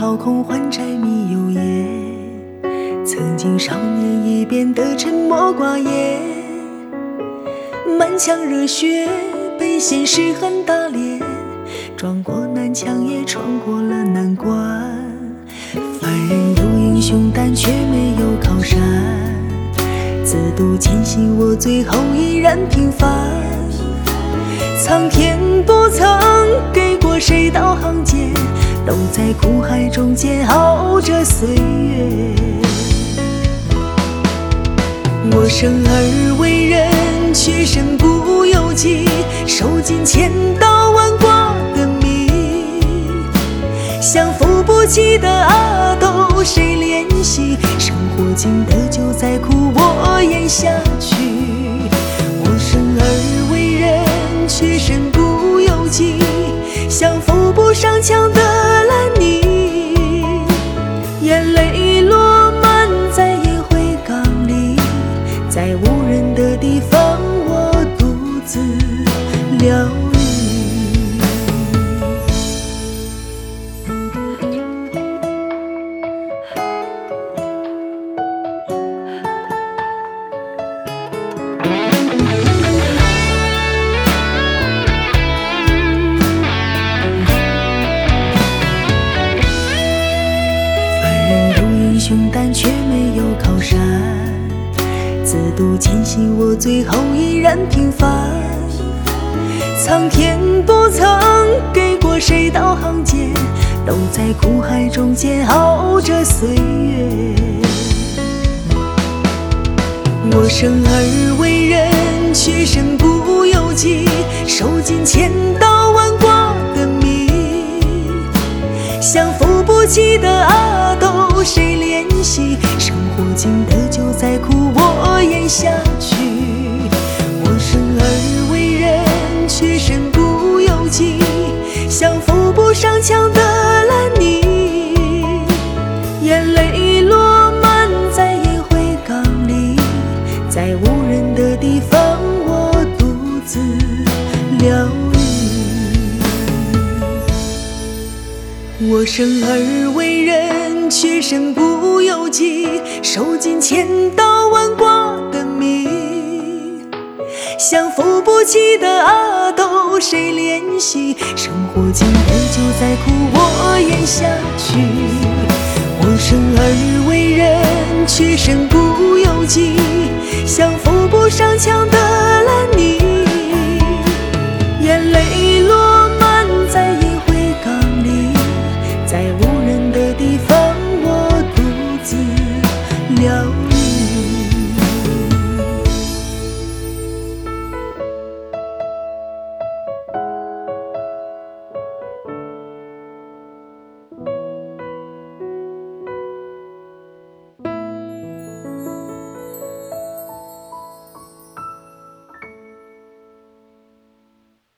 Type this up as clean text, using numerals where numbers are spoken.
掏空还柴米油盐，曾经少年已变得沉默寡言，满腔热血被现实狠打脸，撞过南墙也闯过了难关。凡人有英雄但却没有靠山，自渡前行我最后依然平凡。苍天不曾给过谁导航键，都在苦海中煎熬着岁月。我生而为人，却身不由己，受尽千刀万剐的命。相扶不济的阿斗谁怜惜？生活经得就在苦我咽下去。我生而为人，却身不由己，像扶不上墙的烂泥。眼泪落满在烟灰缸里，在无人的地方我独自疗愈。但却没有靠山，自渡前行我最后依然平凡。苍天不曾给过谁导航键，都在苦海中煎熬着岁月。我生而为人，却身不由己，受尽千刀万剐的命。相扶不济的阿斗谁怜惜？生活经得就在苦我咽下去。我生而为人，却身不由己，像扶不上墙的烂泥。眼泪落满在烟灰缸里，在无人的地方我独自疗愈。我生而为人，却身不由己，受尽千刀万剐的命。相扶不济的阿斗谁怜惜？生活经得就在苦我咽下去。我生而为人，却身不由己，像扶不上墙